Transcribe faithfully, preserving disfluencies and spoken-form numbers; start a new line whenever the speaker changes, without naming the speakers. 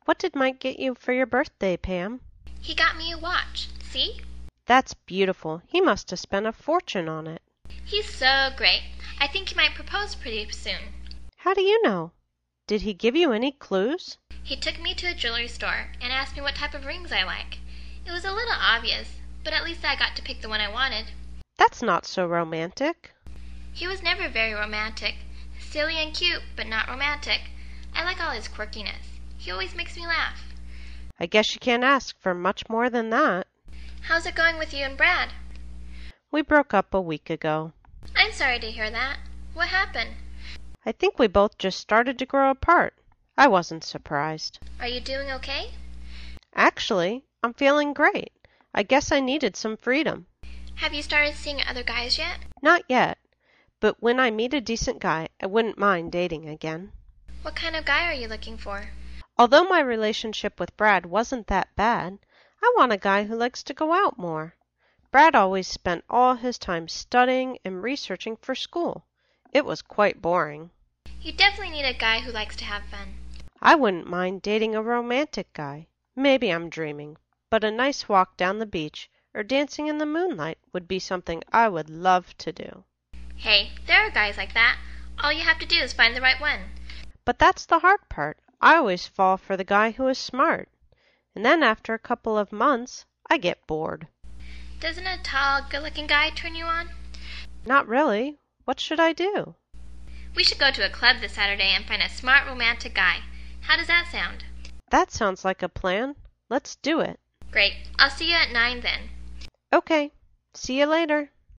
What did Mike get you for your birthday, Pam?
He got me a watch. See?
That's beautiful. He must have spent a fortune on it.
He's so great. I think he might propose pretty soon.
How do you know? Did he give you any clues?
He took me to a jewelry store and asked me what type of rings I like. It was a little obvious, but at least I got to pick the one I wanted.
That's not so romantic.
He was never very romantic. Silly and cute, but not romantic. I like all his quirkiness. He always makes me laugh.
I guess you can't ask for much more than that.
How's it going with you and Brad?
We broke up a week ago.
I'm sorry to hear that. What happened?
I think we both just started to grow apart. I wasn't surprised.
Are you doing okay?
Actually, I'm feeling great. I guess I needed some freedom.
Have you started seeing other guys yet?
Not yet, but when I meet a decent guy, I wouldn't mind dating again.
What kind of guy are you looking for?
Although my relationship with Brad wasn't that bad, I want a guy who likes to go out more. Brad always spent all his time studying and researching for school. It was quite boring.
You definitely need a guy who likes to have fun.
I wouldn't mind dating a romantic guy. Maybe I'm dreaming, but a nice walk down the beach or dancing in the moonlight would be something I would love to do.
Hey, there are guys like that. All you have to do is find the right one.
But that's the hard part. I always fall for the guy who is smart. And then after a couple of months, I get bored.
Doesn't a tall, good-looking guy turn you on?
Not really. What should I do?
We should go to a club this Saturday and find a smart, romantic guy. How does that sound?
That sounds like a plan. Let's do it.
Great. I'll see you at nine then.
Okay. See you later.